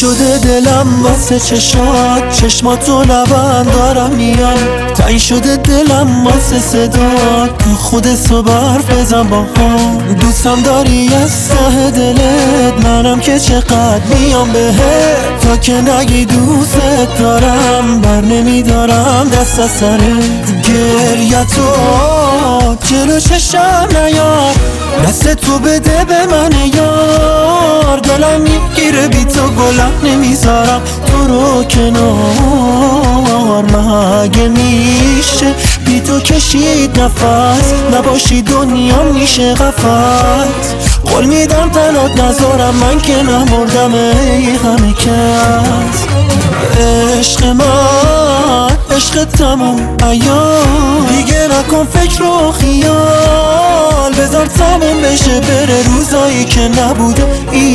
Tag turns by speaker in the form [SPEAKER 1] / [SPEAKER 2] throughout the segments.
[SPEAKER 1] شده دلم واسه چشماتو لبن دارم میام. تنگ شده دلم واسه صدا تو خودتو برف بزن با هم. دوستم داری از ته دلت، منم که چقدر میام بهت. تا که نگی دوست دارم بر نمیدارم دست از سرت. گریتو جلو چشم نیار، دست تو بده به من یار. دلم میگیره بی تو گلم نمیذارم تو رو کنار. مگه میشه بی تو کشید نفس، نباشی دنیا میشه غفلت. قول میدم تنات نذارم من که نمردم ای همه کس. عشق من عشق تموم ایام، دیگه نکن فکر و خیال. بذار تموم بشه بره روزایی که نبوده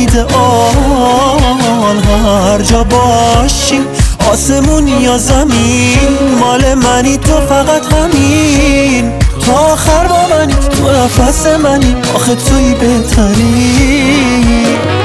[SPEAKER 1] ایدئال. هر جا باشی آسمون یا زمین، مال منی تو فقط همین. تا آخر با منی تو نفس منی، آخه توی بهتری.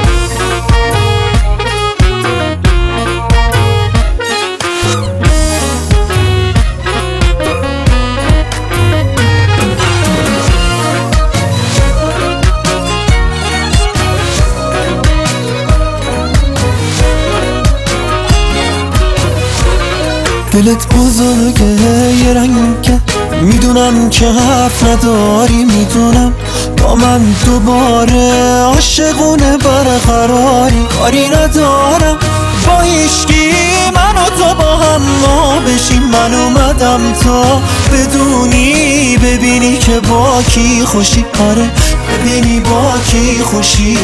[SPEAKER 1] دلت بزرگه یه رنگه، میدونم که حرف نداری، میدونم با من دوباره عاشقونه برقراری. کاری ندارم با هیچکی، من و تو با هم ما بشیم. من اومدم تا بدونی، ببینی که با کی خوشی. آره ببینی با کی خوشی.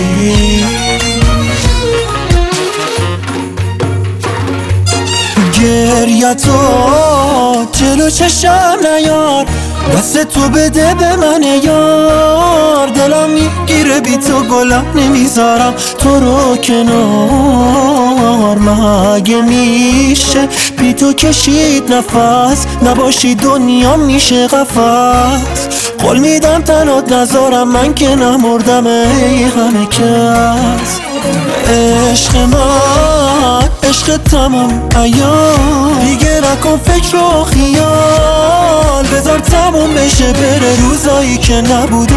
[SPEAKER 1] گریتو جلو چشم نیار، دست تو بده به من یار. دلم میگیره بی تو گلم نمیذارم تو رو کنار. مگه میشه بی تو کشید نفس، نباشی دنیا میشه غفلت. قول میدم تنات نذارم من که نمردم ای همه کس. عشق من عشق تموم ایام، دیگه نکن فکر و خیال. بذار تموم بشه بره روزایی که نبود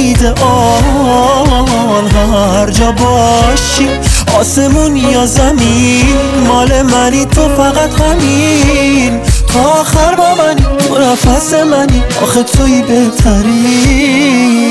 [SPEAKER 1] ایدئال. هر جا باشی آسمون یا زمین، مال منی تو فقط همین. تا آخر با منی تو نفس منی، آخه توی بهتری.